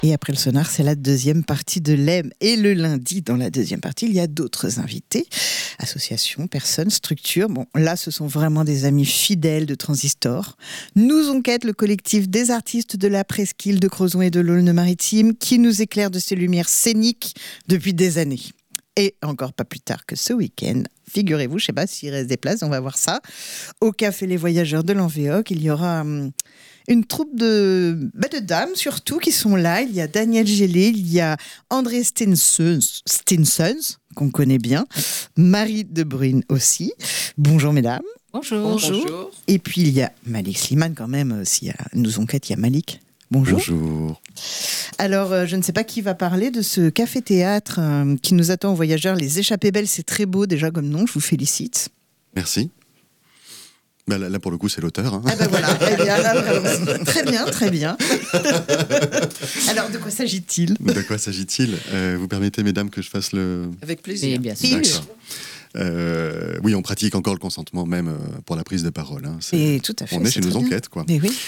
Et après le sonar, c'est la deuxième partie de l'EM. Et le lundi, dans la deuxième partie, il y a d'autres invités, associations, personnes, structures. Bon, là, ce sont vraiment des amis fidèles de Transistor. Nous enquête le collectif des artistes de la presqu'île de Crozon et de l'Aulne-Maritime qui nous éclaire de ses lumières scéniques depuis des années. Et encore pas plus tard que ce week-end, figurez-vous, je ne sais pas s'il reste des places, on va voir ça. Au Café Les Voyageurs de l'Envéoc, il y aura une troupe de dames surtout qui sont là. Il y a Daniel Gélé, il y a André Stinsons, qu'on connaît bien, Marie De Bruyne aussi. Bonjour mesdames. Bonjour. Bonjour. Et puis il y a Malik Slimane quand même, s'il y a nous enquête, il y a Malik. Bonjour. Bonjour. Alors, je ne sais pas qui va parler de ce café-théâtre qui nous attend aux voyageurs. Les Échappées Belles, c'est très beau déjà comme nom, je vous félicite. Merci. Bah là, pour le coup, c'est l'auteur. Hein. Ah ben voilà, eh bien, là, très bien, très bien. Alors, de quoi s'agit-il ? De quoi s'agit-il ? Vous permettez, mesdames, que je fasse le... Avec plaisir. Bien sûr. Oui, on pratique encore le consentement, même pour la prise de parole. Hein. Et tout à fait. On est chez nos enquêtes, quoi. Mais oui.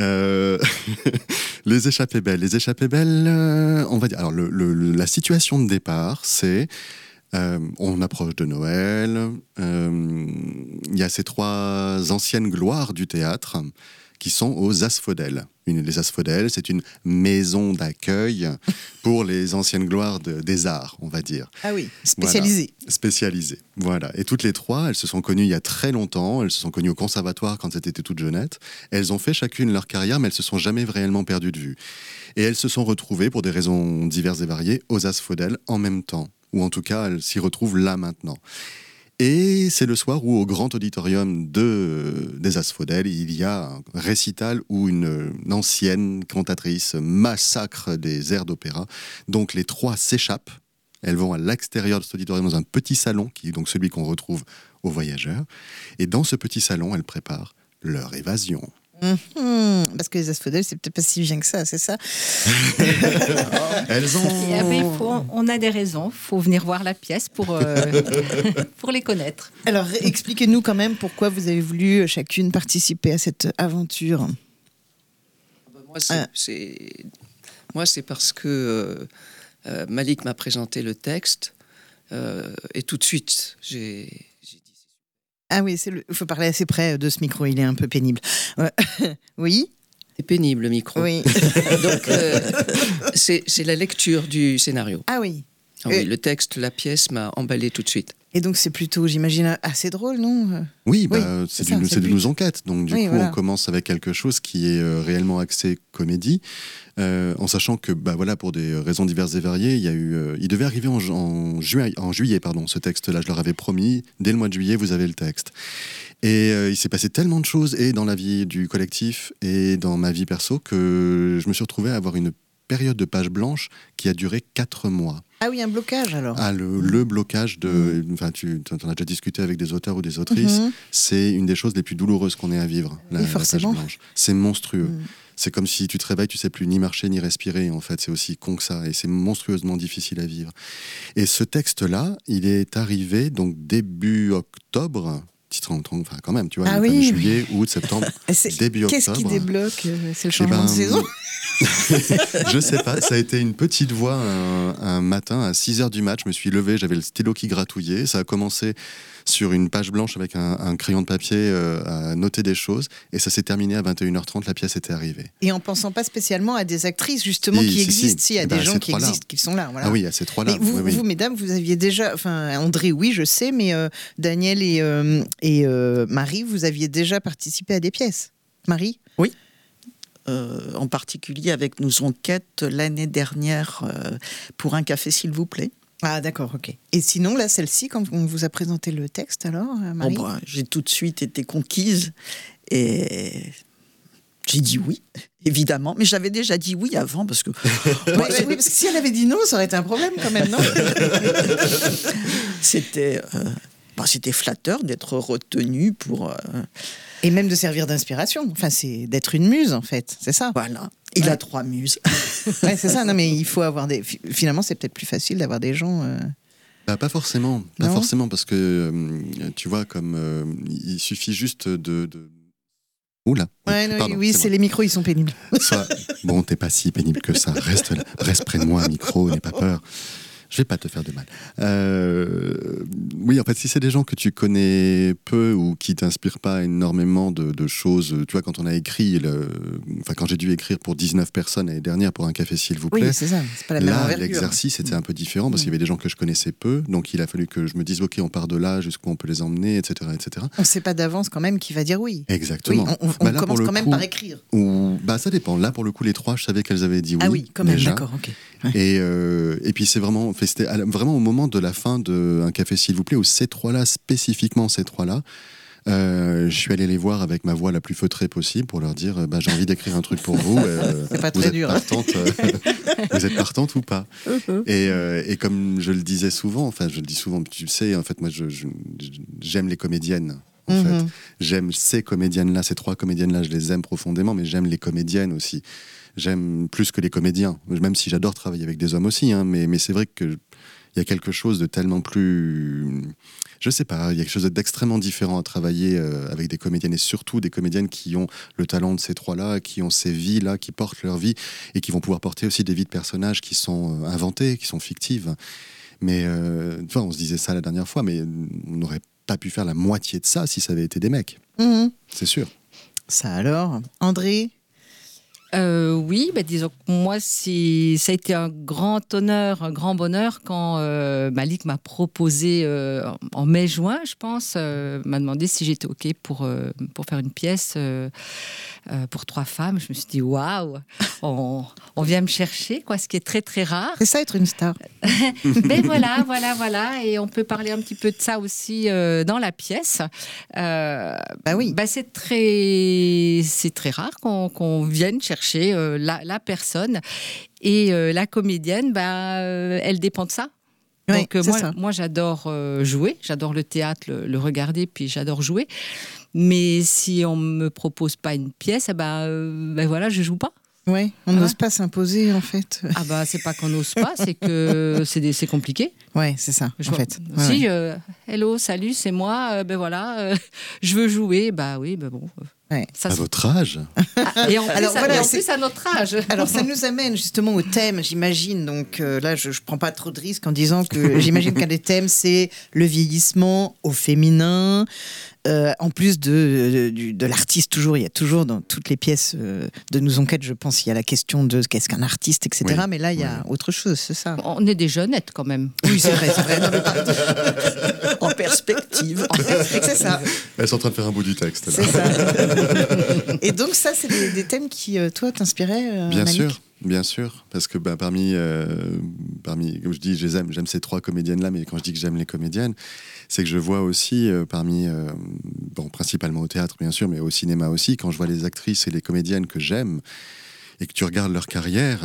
Les Échappées Belles. Les Échappées Belles, on va dire... Alors, la situation de départ, c'est... on approche de Noël. Il y a ces trois anciennes gloires du théâtre qui sont aux Asphodèles. Les Asphodèles, c'est une maison d'accueil pour les anciennes gloires des arts, on va dire. Ah oui, spécialisée. Voilà, spécialisée, voilà. Et toutes les trois, elles se sont connues il y a très longtemps. Elles se sont connues au conservatoire quand elles étaient toutes jeunettes. Elles ont fait chacune leur carrière, mais elles se sont jamais réellement perdues de vue. Et elles se sont retrouvées, pour des raisons diverses et variées, aux Asphodèles en même temps. Ou en tout cas, elles s'y retrouvent là maintenant. Et c'est le soir où, au grand auditorium des Asphodèles, il y a un récital où une ancienne cantatrice massacre des airs d'opéra. Donc les trois s'échappent. Elles vont à l'extérieur de cet auditorium dans un petit salon, qui est donc celui qu'on retrouve aux voyageurs. Et dans ce petit salon, elles préparent leur évasion. Parce que les Asphodèles, c'est peut-être pas si bien que ça, c'est ça. Elles ont... on a des raisons. Il faut venir voir la pièce pour les connaître. Alors, expliquez-nous quand même pourquoi vous avez voulu chacune participer à cette aventure. Moi, c'est parce que Malik m'a présenté le texte et tout de suite, j'ai dit... Ah oui, il faut parler assez près de ce micro, il est un peu pénible. Oui ? C'est pénible, le micro. Oui. Donc, c'est la lecture du scénario. Ah oui. Oui, le texte, la pièce m'a emballé tout de suite. Et donc, c'est plutôt, j'imagine, assez drôle, non ? Oui, c'est de nos enquêtes. Donc, du coup, voilà. on commence avec quelque chose qui est réellement axé comédie, en sachant que, pour des raisons diverses et variées, il devait arriver en juillet, ce texte-là. Je leur avais promis, dès le mois de juillet, vous avez le texte. Et il s'est passé tellement de choses, et dans la vie du collectif, et dans ma vie perso, que je me suis retrouvé à avoir une période de page blanche qui a duré 4 mois. Ah oui, un blocage alors. Ah, le blocage de... Enfin, tu en as déjà discuté avec des auteurs ou des autrices. C'est une des choses les plus douloureuses qu'on ait à vivre, la page blanche. C'est monstrueux. C'est comme si tu te réveilles, tu sais plus ni marcher ni respirer, en fait. C'est aussi con que ça, et c'est monstrueusement difficile à vivre. Et ce texte-là, il est arrivé donc début octobre... Enfin, quand même, tu vois, juillet, août, septembre, début octobre. Qu'est-ce qui débloque ? C'est le changement de saison. Je sais pas, ça a été une petite voix un matin à 6h du mat. Je me suis levé, j'avais le stylo qui gratouillait. Ça a commencé sur une page blanche avec un crayon de papier à noter des choses. Et ça s'est terminé à 21h30, la pièce était arrivée. Et en pensant pas spécialement à des actrices, justement, qui existent. Si, il y a des gens qui existent, qui sont là. Voilà. Ah oui, à ces trois-là. Mais vous, mesdames, vous aviez déjà... Enfin, André, oui, je sais, mais Daniel et Marie, vous aviez déjà participé à des pièces. Marie ? Oui. En particulier avec nos enquêtes l'année dernière pour Un café, s'il vous plaît. Ah d'accord, ok. Et sinon, là, celle-ci, quand on vous a présenté le texte, alors, Marie ? J'ai tout de suite été conquise et j'ai dit oui, évidemment. Mais j'avais déjà dit oui avant parce que... oui, parce que si elle avait dit non, ça aurait été un problème quand même, non ? C'était flatteur d'être retenue pour... Et même de servir d'inspiration. Enfin, c'est d'être une muse, en fait. C'est ça. Voilà. Il a 3 muses. Ouais, c'est ça. Non, mais il faut avoir des... Finalement, c'est peut-être plus facile d'avoir des gens... Pas forcément. Pas forcément, parce que, tu vois, comme il suffit juste de Oula. Ouais, non, Pardon, oui, c'est les micros, ils sont pénibles. Bon, t'es pas si pénible que ça. Reste là. Reste près de moi, micro, n'aie pas peur. Je vais pas te faire de mal. Oui, en fait, si c'est des gens que tu connais peu ou qui t'inspirent pas énormément de choses, tu vois, quand on a écrit, quand j'ai dû écrire pour 19 personnes l'année dernière pour un café, s'il vous plaît. Oui, c'est ça. C'est pas la même Là, envergure. l'exercice était un peu différent parce qu'il y avait des gens que je connaissais peu, donc il a fallu que je me dise, ok, on part de là, jusqu'où on peut les emmener, etc., etc. On sait pas d'avance quand même qui va dire oui. Exactement. Oui, on là, commence pour le quand même coup, par écrire. ça dépend. Là, pour le coup, les trois, je savais qu'elles avaient dit oui. Ah oui, quand même, déjà. d'accord, ok. Ouais. Et puis c'était vraiment au moment de la fin de Un café s'il vous plaît, où ces trois-là, spécifiquement ces trois-là, je suis allé les voir avec ma voix la plus feutrée possible pour leur dire j'ai envie d'écrire un truc pour vous. C'est pas très dur. Vous êtes partante ou pas? Et comme je le disais souvent, enfin je le dis souvent, tu sais, en fait moi j'aime les comédiennes. En fait, j'aime ces comédiennes-là, ces trois comédiennes-là, je les aime profondément, mais j'aime les comédiennes aussi. J'aime plus que les comédiens, même si j'adore travailler avec des hommes aussi, hein, mais c'est vrai que il y a quelque chose de tellement plus... Je sais pas, il y a quelque chose d'extrêmement différent à travailler avec des comédiennes, et surtout des comédiennes qui ont le talent de ces trois-là, qui ont ces vies-là, qui portent leur vie, et qui vont pouvoir porter aussi des vies de personnages qui sont inventées, qui sont fictives. Mais on se disait ça la dernière fois, mais on n'aurait pas pu faire la moitié de ça si ça avait été des mecs. C'est sûr. Ça alors, André? Oui, disons que moi, ça a été un grand honneur, un grand bonheur quand Malik m'a proposé en mai-juin, je pense, m'a demandé si j'étais OK pour faire une pièce pour 3 femmes. Je me suis dit, waouh, on vient me chercher, quoi, ce qui est très, très rare. C'est ça, être une star. Mais voilà. Et on peut parler un petit peu de ça aussi dans la pièce. Oui. C'est très rare qu'on vienne chercher la personne. Et la comédienne, elle dépend de ça. Oui, Donc ça. moi, j'adore jouer, j'adore le théâtre, le regarder, puis j'adore jouer. Mais si on me propose pas une pièce, voilà, je joue pas. Oui, on n'ose pas s'imposer en fait. C'est pas qu'on n'ose pas, c'est que c'est compliqué. Ouais, c'est ça, en fait. Si, hello, salut, c'est moi, je veux jouer, bon. Ouais. Ça, à votre âge. Et en plus, à notre âge. Alors ça nous amène justement au thème, j'imagine. Donc là, je prends pas trop de risques en disant que j'imagine qu'un des thèmes, c'est le vieillissement au féminin. En plus de l'artiste, toujours, il y a toujours dans toutes les pièces de Nous Enquêtes, je pense, il y a la question de qu'est-ce qu'un artiste, etc. Oui. Mais là, il y a autre chose, c'est ça. On est des jeunettes quand même. Oui, c'est vrai. Non, mais En perspective. c'est ça. Elles sont en train de faire un bout du texte. Là. C'est ça. Et donc ça, c'est des thèmes qui, toi, t'inspiraient, Bien Malik? sûr. Bien sûr, parce que parmi, comme je dis, j'aime ces trois comédiennes-là, mais quand je dis que j'aime les comédiennes, c'est que je vois aussi principalement au théâtre bien sûr, mais au cinéma aussi, quand je vois les actrices et les comédiennes que j'aime, et que tu regardes leur carrière,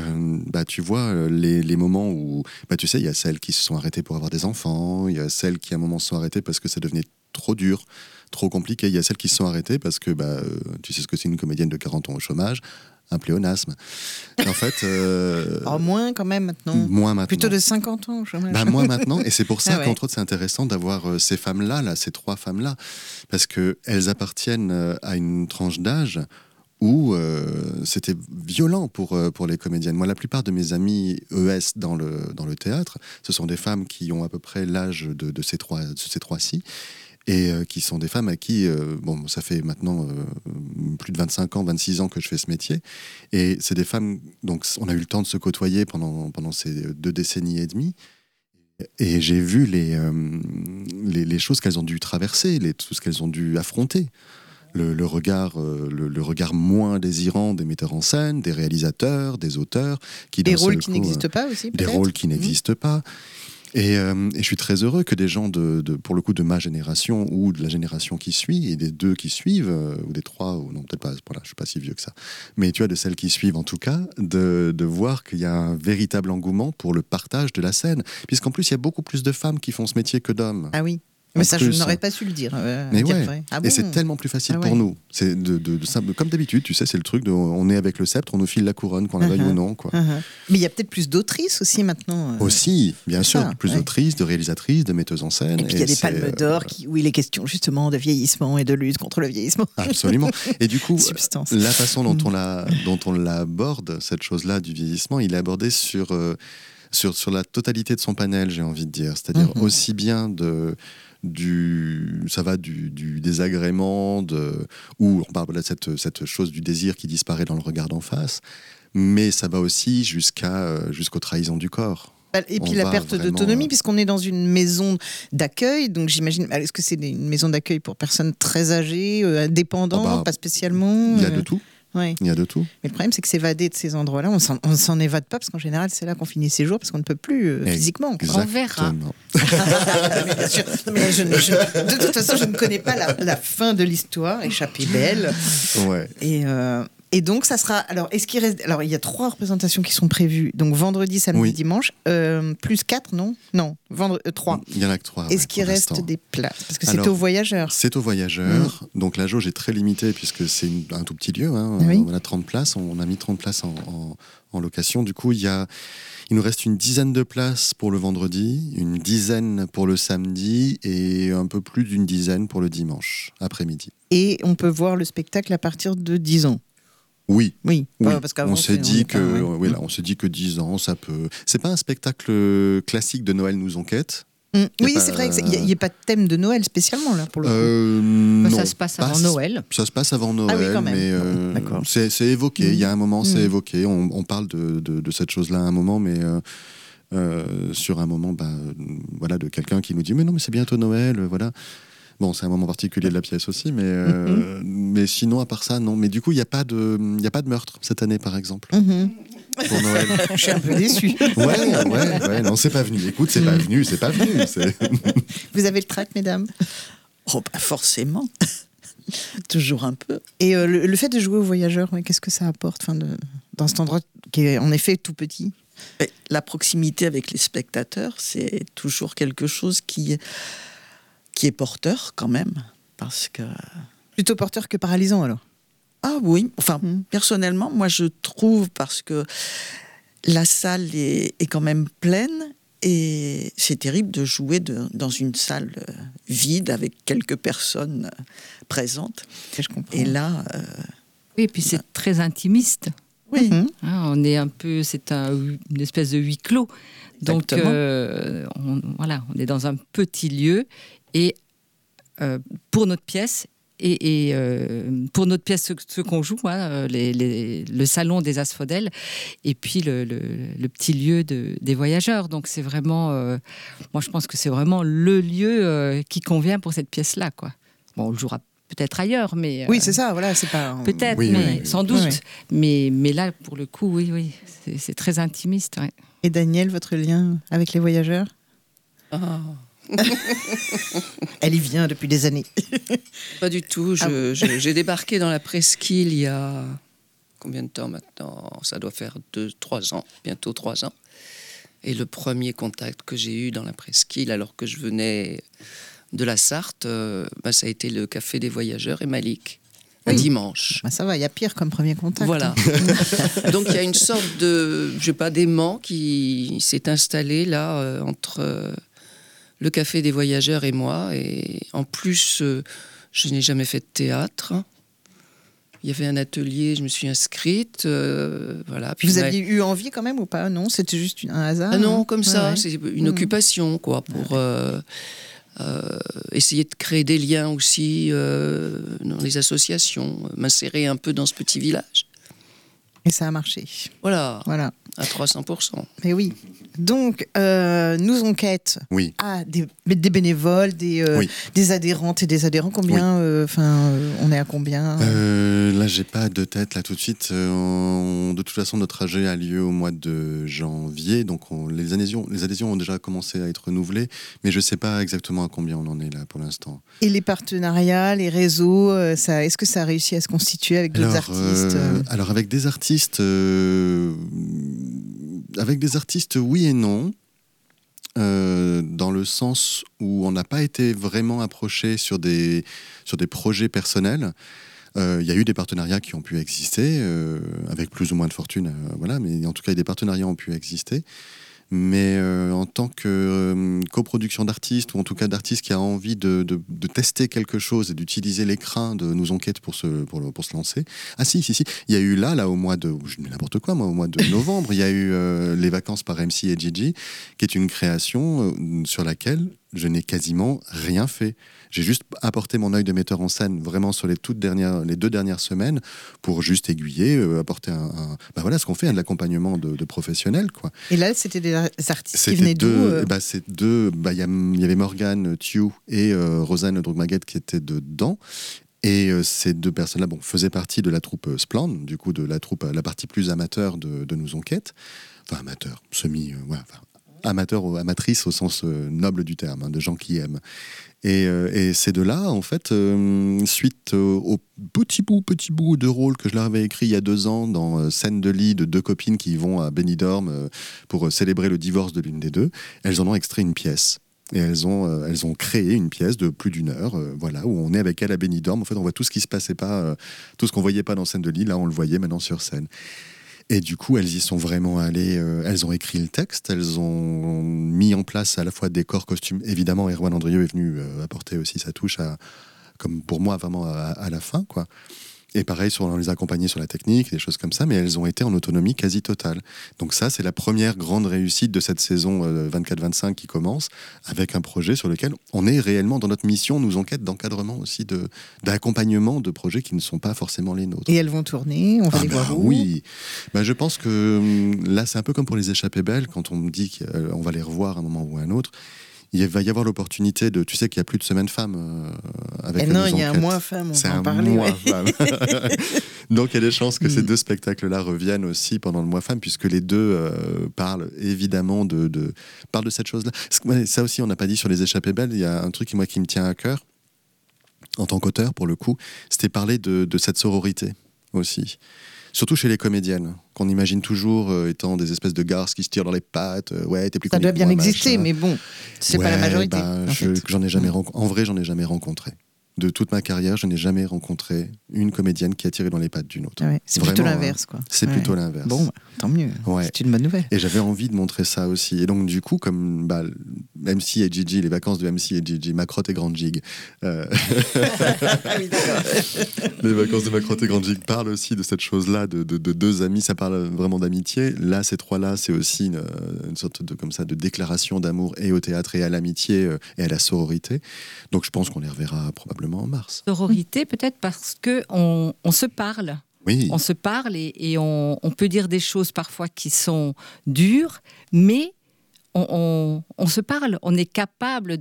tu vois les moments où, tu sais, il y a celles qui se sont arrêtées pour avoir des enfants, il y a celles qui à un moment se sont arrêtées parce que ça devenait trop dur, trop compliqué, il y a celles qui se sont arrêtées parce que, tu sais ce que c'est une comédienne de 40 ans au chômage, un pléonasme. En fait... moins quand même maintenant. Moins maintenant. Plutôt de 50 ans, je moins maintenant. Et c'est pour ça ouais. qu'entre autres, c'est intéressant d'avoir ces femmes-là, ces trois femmes-là, parce qu'elles appartiennent à une tranche d'âge où c'était violent pour les comédiennes. Moi, la plupart de mes amis ES dans le théâtre, ce sont des femmes qui ont à peu près l'âge de ces trois-ci, et qui sont des femmes à qui, ça fait maintenant plus de 25 ans, 26 ans que je fais ce métier, et c'est des femmes, donc on a eu le temps de se côtoyer pendant ces 2 décennies et demie, et j'ai vu les choses qu'elles ont dû traverser, tout ce qu'elles ont dû affronter. Le regard moins désirant des metteurs en scène, des réalisateurs, des auteurs. Des rôles qui n'existent pas aussi, peut-être. Des rôles qui n'existent pas. Et je suis très heureux que des gens pour le coup de ma génération ou de la génération qui suit, et des 2 qui suivent, ou des 3, ou non peut-être pas, voilà, je suis pas si vieux que ça, mais tu vois, de celles qui suivent en tout cas, de voir qu'il y a un véritable engouement pour le partage de la scène, puisqu'en plus il y a beaucoup plus de femmes qui font ce métier que d'hommes. Ah oui. Mais En ça, plus, je n'aurais pas su le dire. Mais à dire ouais. vrai. Ah Et bon c'est tellement plus facile Ah ouais. pour nous. C'est comme d'habitude, tu sais, c'est le truc de, on est avec le sceptre, on nous file la couronne, qu'on la veuille ou non, quoi. Uh-huh. Mais il y a peut-être plus d'autrices aussi maintenant. Aussi, bien sûr, ça, plus ouais. d'autrices, de réalisatrices, de metteuses en scène. Et puis il y a des c'est, palmes d'or où il est question justement de vieillissement et de lutte contre le vieillissement. Absolument. Et du coup, Substance. la façon dont on l'aborde, cette chose-là du vieillissement, il est abordé sur la totalité de son panel, j'ai envie de dire. C'est-à-dire aussi bien du désagrément, où on parle de cette chose du désir qui disparaît dans le regard d'en face, mais ça va aussi jusqu'aux trahisons du corps. Et puis On la va perte vraiment, d'autonomie, puisqu'on est dans une maison d'accueil, donc j'imagine, est-ce que c'est une maison d'accueil pour personnes très âgées, dépendantes, pas spécialement Il y a de tout. Ouais. Il y a de tout. Mais le problème, c'est que s'évader de ces endroits-là, on s'en évade pas, parce qu'en général, c'est là qu'on finit ses jours, parce qu'on ne peut plus physiquement. On verra. Mais bien sûr. Non, mais de toute façon, je ne connais pas la fin de l'histoire, échappée belle. Ouais. Et donc, ça sera. Alors, est-ce qu'il reste. Alors, il y a 3 représentations qui sont prévues. Donc, vendredi, samedi, Oui. dimanche. Plus 4, non ? Non, 3. Il y en a que 3. Est-ce qu'il reste des places ? Parce que c'est Alors, aux voyageurs. C'est aux voyageurs. Donc la jauge est très limitée puisque c'est un tout petit lieu. Oui. On a 30 places. On a mis 30 places en location. Du coup, il nous reste une dizaine de places pour le vendredi, une dizaine pour le samedi et un peu plus d'une dizaine pour le dimanche après-midi. Et on peut voir le spectacle à partir de 10 ans. Oui. Oui. Oui. Parce qu'avant, On s'est dit pas, que ouais. on s'est dit que 10 ans, ça peut. C'est pas un spectacle classique de Noël nous enquête. Oui, pas- c'est vrai qu'il n'y a pas de thème de Noël spécialement, là, pour le coup. Non, Ça se passe avant Noël. Ça se passe avant Noël, Ah oui, quand même. mais Bon, d'accord. c'est évoqué. Il y a un moment, c'est Mm. évoqué. On parle de cette chose-là à un moment, mais sur un moment, voilà, de quelqu'un qui nous dit mais non, mais c'est bientôt Noël, voilà. Bon, c'est un moment particulier de la pièce aussi, mais sinon, à part ça, non. Mais du coup, il n'y a pas de meurtre cette année, par exemple, pour Noël. Je suis un peu déçue. Ouais, non, c'est pas venu. Écoute, c'est pas venu. c'est- Vous avez le trac, mesdames ? Oh, pas forcément. Toujours un peu. Et le fait de jouer aux voyageurs, qu'est-ce que ça apporte dans cet endroit qui est en effet tout petit ? Et la proximité avec les spectateurs, c'est toujours quelque chose qui est porteur quand même. Parce que... Plutôt porteur que paralysant, alors ? Ah oui, enfin, personnellement, moi je trouve, parce que la salle est quand même pleine, et c'est terrible de jouer dans une salle vide avec quelques personnes présentes. Je comprends. Et là, Oui, et puis c'est très intimiste. oui, On est un peu, une espèce de huis clos. Donc, Exactement. on est dans un petit lieu et pour notre pièce. Et pour notre pièce, ce qu'on joue, le salon des Asphodèles, et puis le petit lieu des voyageurs. Donc c'est vraiment, moi je pense que c'est vraiment le lieu qui convient pour cette pièce-là, quoi. Bon, on le jouera peut-être ailleurs, mais Oui, c'est ça, voilà, c'est pas... peut-être, Oui, mais oui. sans doute. Oui. Mais là, pour le coup, oui, c'est très intimiste. Ouais. Et Daniel, votre lien avec les voyageurs ? Ah, Elle y vient depuis des années. pas du tout. J'ai débarqué dans la presqu'île il y a combien de temps maintenant ? Ça doit faire 3 ans, bientôt 3 ans. Et le premier contact que j'ai eu dans la presqu'île, alors que je venais de la Sarthe, ça a été le Café des Voyageurs et Malik, un dimanche. Ça va, il y a pire comme premier contact. Voilà. Donc il y a une sorte d'aimant qui s'est installé là entre le Café des Voyageurs et moi. Et en plus, je n'ai jamais fait de théâtre. Il y avait un atelier, je me suis inscrite. Voilà. Puis Vous aviez eu envie quand même ou pas ? Non, c'était juste un hasard ? Ah non, comme ça, ouais. c'est une occupation, quoi, pour essayer de créer des liens aussi dans les associations, m'insérer un peu dans ce petit village. Et ça a marché. Voilà, Voilà. à 300%. Mais oui. Donc, nous enquête Oui. des bénévoles, des adhérentes et des adhérents. Combien on est à combien Là, j'ai pas de tête là tout de suite. De toute façon, notre AG a lieu au mois de janvier, donc les adhésions ont déjà commencé à être renouvelées, mais je sais pas exactement à combien on en est là pour l'instant. Et les partenariats, les réseaux, est-ce que ça a réussi à se constituer avec d'autres artistes Alors avec des artistes, oui et non. dans le sens où on n'a pas été vraiment approché sur des projets personnels. Il y a eu des partenariats qui ont pu exister, avec plus ou moins de fortune, voilà, mais en tout cas, des partenariats ont pu exister. Mais en tant que coproduction d'artistes, ou en tout cas d'artistes qui a envie de tester quelque chose et d'utiliser l'écran de Nous Enquête pour se lancer. Ah si, il y a eu là au mois de, je dis n'importe quoi moi, au mois de novembre, il y a eu Les Vacances par MC et Gigi, qui est une création sur laquelle je n'ai quasiment rien fait. J'ai juste apporté mon œil de metteur en scène vraiment sur les 2 dernières semaines pour juste aiguiller, apporter voilà ce qu'on fait, de l'accompagnement de professionnels, quoi. Et là, c'était des artistes qui venaient d'où il y avait Morgane Thiou et Rosanne Drogmaguette qui étaient dedans. Et ces 2 personnes-là faisaient partie de la troupe Splend, du coup de la troupe, la partie plus amateur de Nous Enquête. Enfin, amateur, amateur ou amatrice au sens noble du terme, de gens qui aiment. Et ces 2-là, en fait, suite au petit bout de rôle que je leur avais écrit il y a 2 ans dans Scène de lit de 2 copines qui vont à Benidorm pour célébrer le divorce de l'une des 2, elles en ont extrait une pièce. Et elles ont créé une pièce de plus d'1 heure, voilà, où on est avec elles à Benidorm. En fait, on voit tout ce qui se passait pas, tout ce qu'on voyait pas dans Scène de lit, là, on le voyait maintenant sur scène. Et du coup, elles y sont vraiment allées. Elles ont écrit le texte, elles ont mis en place à la fois décor, costume. Évidemment, Erwan Andrieux est venu apporter aussi sa touche, comme pour moi, vraiment à la fin, quoi. Et pareil, on les a accompagnés sur la technique, des choses comme ça, mais elles ont été en autonomie quasi totale. Donc ça, c'est la première grande réussite de cette saison 24-25 qui commence, avec un projet sur lequel on est réellement dans notre mission, Nous Enquête, d'encadrement aussi, d'accompagnement de projets qui ne sont pas forcément les nôtres. Et elles vont tourner, on va les voir où ? Oui, je pense que là, c'est un peu comme pour les échappées belles, quand on me dit qu'on va les revoir à un moment ou à un autre. Il va y avoir l'opportunité de... Tu sais qu'il n'y a plus de semaine femme avec non, il y a un mois femme, on va en parler. C'est un mois femme. Donc il y a des chances que ces 2 spectacles-là reviennent aussi pendant le mois femme, puisque les 2 parlent évidemment parlent de cette chose-là. Ça aussi, on n'a pas dit sur les échappées belles, il y a un truc qui me tient à cœur, en tant qu'auteur pour le coup, c'était parler de cette sororité aussi. Surtout chez les comédiennes, qu'on imagine toujours étant des espèces de garces qui se tirent dans les pattes. Ouais, t'es plus ça doit bien exister, machin. mais bon, c'est pas la majorité. J'en ai jamais en vrai, j'en ai jamais rencontré. De toute ma carrière, je n'ai jamais rencontré une comédienne qui a tiré dans les pattes d'une autre. Ouais, c'est vraiment, plutôt l'inverse, quoi. C'est plutôt l'inverse. Bon, tant mieux. Ouais. C'est une bonne nouvelle. Et j'avais envie de montrer ça aussi. Et donc, du coup, comme MC et Gigi, les vacances de MC et Gigi, Macrotte et Grande Gig. Ah oui, d'accord. Les vacances de Macrotte et Grande Gig parlent aussi de cette chose-là, de 2 amis. Ça parle vraiment d'amitié. Là, ces 3-là, c'est aussi une sorte de déclaration d'amour et au théâtre et à l'amitié et à la sororité. Donc, je pense qu'on les reverra probablement en mars. Sororité, peut-être parce qu'on se parle. Oui. On se parle et on peut dire des choses parfois qui sont dures, mais on se parle. On est capable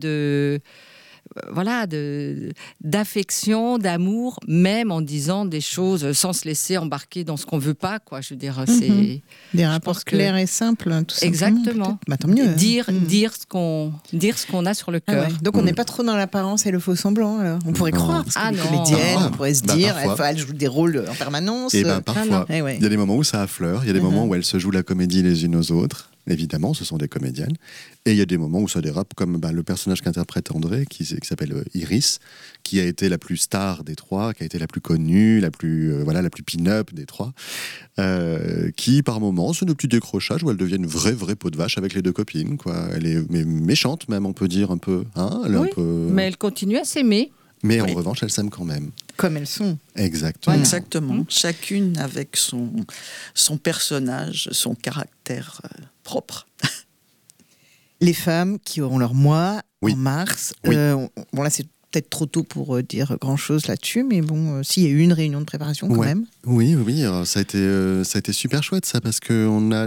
d'affection, d'amour, même en disant des choses sans se laisser embarquer dans ce qu'on veut pas, quoi. Je veux dire, c'est des rapports clairs et simples, tout simplement. Exactement. Tant mieux. Dire ce qu'on a sur le cœur. Ouais. Donc on n'est pas trop dans l'apparence et le faux semblant. Alors. On pourrait croire, parce que les comédiennes, on pourrait se dire, elles jouent des rôles en permanence. Et parfois, il y a des moments où ça affleure, il y a des moments où elles se jouent la comédie les unes aux autres. Évidemment, ce sont des comédiennes. Et il y a des moments où ça dérape, comme le personnage qu'interprète André, qui s'appelle Iris, qui a été la plus star des 3, qui a été la plus connue, la plus pin-up des 3, qui, par moments, c'est de petits décrochages où elle devient une vraie peau de vache avec les 2 copines, quoi. Elle est méchante, même, on peut dire, un peu. Hein, mais elle continue à s'aimer. Mais en revanche, elles s'aiment quand même. Comme elles sont. Exactement. Exactement. Chacune avec son personnage, son caractère propre. Les femmes qui auront leur mois en mars. Oui. Bon, là, c'est peut-être trop tôt pour dire grand-chose là-dessus, mais bon, s'il y a eu une réunion de préparation quand même. Oui. Alors, ça a été super chouette, ça, parce qu'on a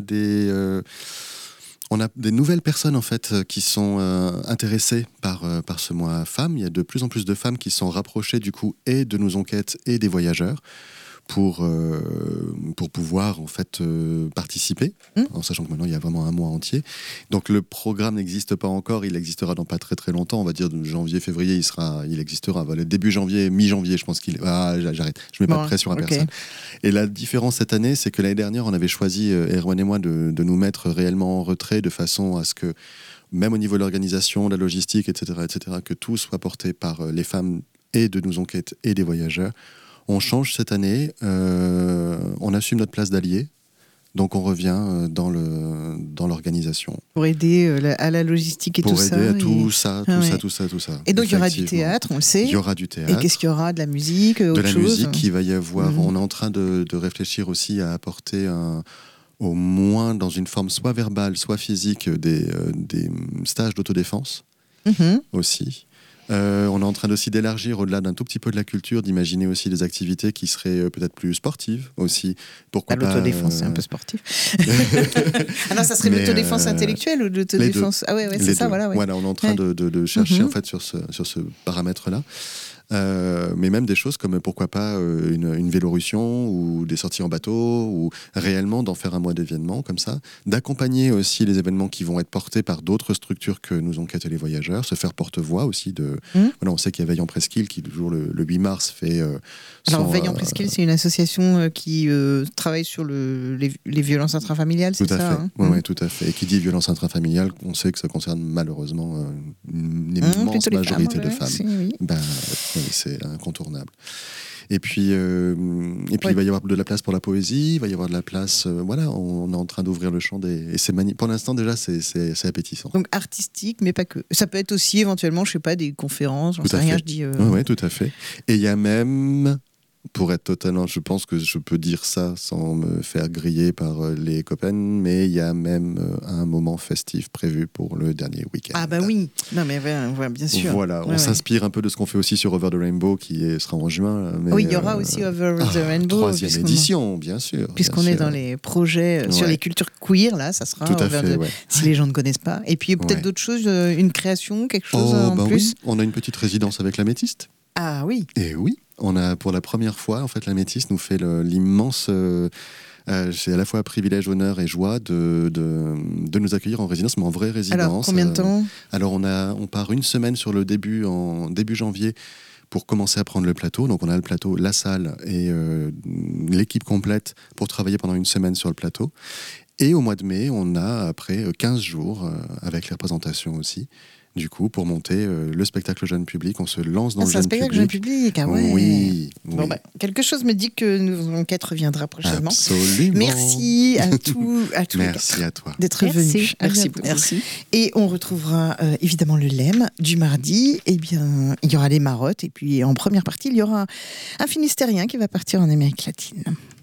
on a des nouvelles personnes en fait qui sont intéressées par ce mois femmes. Il y a de plus en plus de femmes qui sont rapprochées du coup et de Nous Enquête et des voyageurs pour pouvoir en fait participer, en sachant que maintenant il y a vraiment un mois entier. Donc le programme n'existe pas encore, il existera dans pas très très longtemps, on va dire de janvier, février, il existera. Voilà, début janvier, mi-janvier, je pense j'arrête, je mets pas de pression à personne. Et la différence cette année, c'est que l'année dernière, on avait choisi, Erwan et moi, de nous mettre réellement en retrait de façon à ce que, même au niveau de l'organisation, de la logistique, etc., que tout soit porté par les femmes et de Nous Enquête et des voyageurs. On change cette année, on assume notre place d'allié, donc on revient dans l'organisation. Pour aider à la logistique et tout ça. Pour aider à tout ça. Et donc il y aura du théâtre, on le sait. Il y aura du théâtre. Et qu'est-ce qu'il y aura? De la musique, autre chose? De la musique, il va y avoir. On est en train de réfléchir aussi à apporter au moins dans une forme soit verbale, soit physique, des stages d'autodéfense aussi. On est en train aussi d'élargir au-delà d'un tout petit peu de la culture, d'imaginer aussi des activités qui seraient peut-être plus sportives aussi. Pourquoi pas l'autodéfense, c'est un peu sportif. Ah non, ça serait l'autodéfense intellectuelle ou l'autodéfense... Ah ouais, c'est ça, deux. voilà. Ouais. Voilà, on est en train de chercher en fait sur ce paramètre-là. Mais même des choses comme pourquoi pas une Vélorussion ou des sorties en bateau, ou réellement d'en faire un mois d'événements comme ça, d'accompagner aussi les événements qui vont être portés par d'autres structures que Nous Enquête et les voyageurs, se faire porte-voix aussi de... Voilà, on sait qu'il y a Veille en Presqu'île qui toujours le 8 mars fait... Alors Veille en Presqu'île, c'est une association qui travaille sur les violences intrafamiliales, c'est ça? Oui, tout à fait. Et qui dit violence intrafamiliale, on sait que ça concerne malheureusement une immense majorité de femmes. Oui. Oui, c'est incontournable. Et puis, il va y avoir de la place pour la poésie, il va y avoir de la place... voilà, on est en train d'ouvrir le champ des... Et pour l'instant, déjà, c'est appétissant. Donc artistique, mais pas que. Ça peut être aussi éventuellement, je sais pas, des conférences, j'en sais rien, je dis... Oui, tout à fait. Et il y a même... Pour être totalement, je pense que je peux dire ça sans me faire griller par les copains, mais il y a même un moment festif prévu pour le dernier week-end. Ah bah oui, non mais bien sûr. Voilà, on s'inspire un peu de ce qu'on fait aussi sur Over the Rainbow qui sera en juin. Mais oui, il y aura aussi Over the Rainbow. 3e édition, bien sûr. Puisqu'on est dans les projets sur les cultures queer, là, ça sera si les gens ne connaissent pas. Et puis peut-être d'autres choses, une création, quelque chose en plus. Oui. On a une petite résidence avec l'Améthyste. Ah oui. Et oui. On a pour la première fois, en fait, l'Améthyste nous fait l'immense, c'est à la fois privilège, honneur et joie de nous accueillir en résidence, mais en vraie résidence. Alors combien de temps? Alors on part une semaine sur le début janvier pour commencer à prendre le plateau. Donc on a le plateau, la salle et l'équipe complète pour travailler pendant une semaine sur le plateau. Et au mois de mai, on a après 15 jours avec les représentations aussi. Du coup, pour monter le spectacle jeune public, on se lance dans le jeune public. C'est un spectacle jeune public, ah ouais. Oui. Bon, quelque chose me dit que Nous Enquête reviendra prochainement. Absolument. Merci à tous. Merci à toi. D'être venu. Merci beaucoup. Merci. Et on retrouvera évidemment le LEM du mardi. Eh bien, il y aura les marottes. Et puis, en première partie, il y aura un Finistérien qui va partir en Amérique latine.